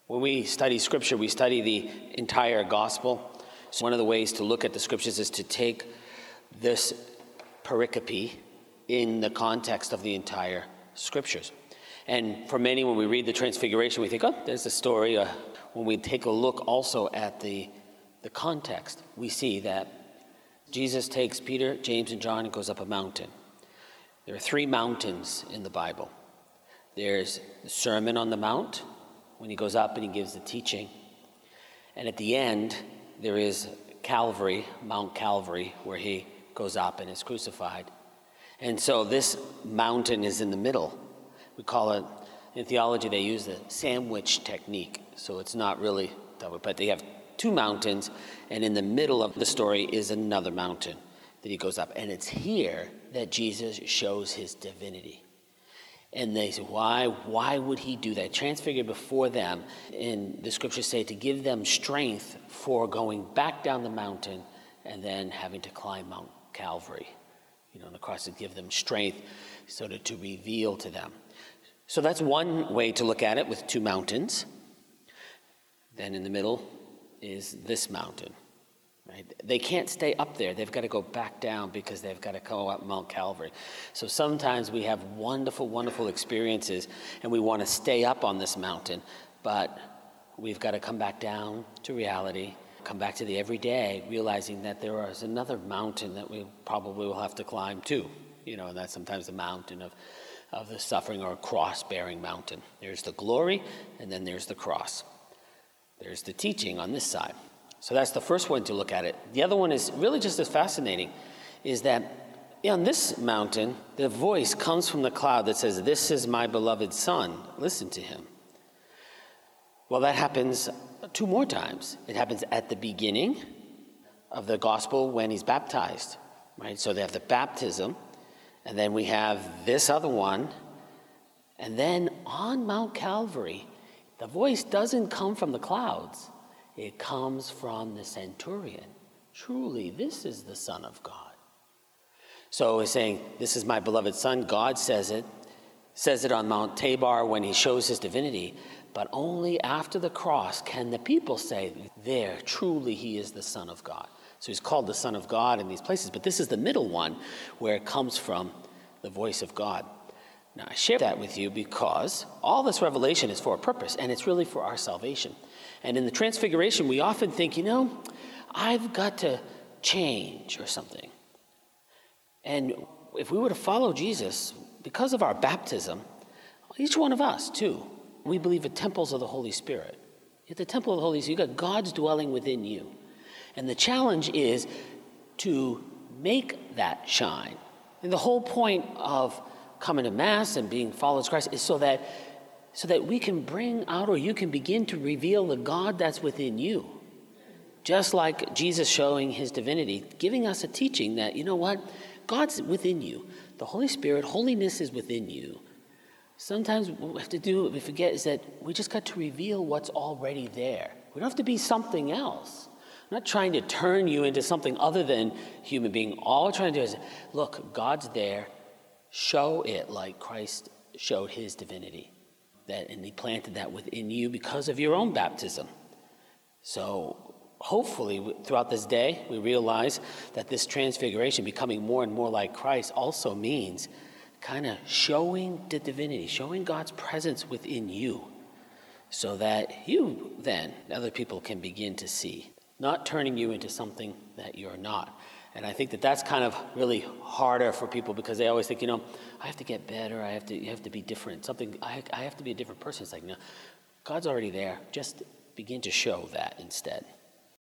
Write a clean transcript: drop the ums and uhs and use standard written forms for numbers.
When we study Scripture, we study the entire gospel. So one of the ways to look at the Scriptures is to take this pericope in the context of the entire Scriptures. And for many, when we read the Transfiguration, we think, oh, there's the story. When we take a look also at the context, we see that Jesus takes Peter, James, and John and goes up a mountain. There are 3 mountains in the Bible. There's the Sermon on the Mount, when he goes up and he gives the teaching. And at the end, there is Calvary, Mount Calvary, where he goes up and is crucified. And so this mountain is in the middle. We call it, in theology, they use the sandwich technique. So it's not really that way, but they have 2 mountains, and in the middle of the story is another mountain that he goes up. And it's here that Jesus shows his divinity. And they say, why would he do that? Transfigured before them, and the scriptures say to give them strength for going back down the mountain and then having to climb Mount Calvary. On the cross, to give them strength so to reveal to them. So that's one way to look at it, with 2 mountains. Then in the middle is this mountain. Right? They can't stay up there. They've got to go back down because they've got to go up Mount Calvary. So sometimes we have wonderful, wonderful experiences and we want to stay up on this mountain, but we've got to come back down to reality, come back to the everyday, realizing that there is another mountain that we probably will have to climb too. And that's sometimes the mountain of the suffering, or a cross-bearing mountain. There's the glory, and then there's the cross. There's the teaching on this side. So that's the first one to look at it. The other one is really just as fascinating, is that on this mountain, the voice comes from the cloud that says, "This is my beloved Son, listen to him." Well, that happens 2 more times. It happens at the beginning of the gospel when he's baptized, right? So they have the baptism, and then we have this other one, and then on Mount Calvary, the voice doesn't come from the clouds. It comes from the centurion. Truly, this is the Son of God. So he's saying, this is my beloved Son. God says it on Mount Tabor when he shows his divinity, but only after the cross can the people say, there, truly he is the Son of God. So he's called the Son of God in these places, but this is the middle one where it comes from the voice of God. Now, I share that with you because all this revelation is for a purpose, and it's really for our salvation. And in the Transfiguration, we often think, I've got to change or something. And if we were to follow Jesus, because of our baptism, each one of us, too, we believe in temples of the Holy Spirit. At the temple of the Holy Spirit, you've got God's dwelling within you. And the challenge is to make that shine. And the whole point of coming to Mass and being followers of Christ is so that we can bring out, or you can begin to reveal the God that's within you. Just like Jesus showing his divinity, giving us a teaching that, God's within you. The Holy Spirit, holiness is within you. Sometimes what we have to do, we forget, is that we just got to reveal what's already there. We don't have to be something else. I'm not trying to turn you into something other than human being. All we're trying to do is, look, God's there. Show it like Christ showed his divinity. And he planted that within you because of your own baptism. So hopefully throughout this day, we realize that this transfiguration, becoming more and more like Christ, also means kind of showing the divinity, showing God's presence within you, so that you then, other people can begin to see, not turning you into something that you're not. And I think that that's kind of really harder for people because they always think, I have to get better. You have to be different. I have to be a different person. It's like, no, God's already there. Just begin to show that instead.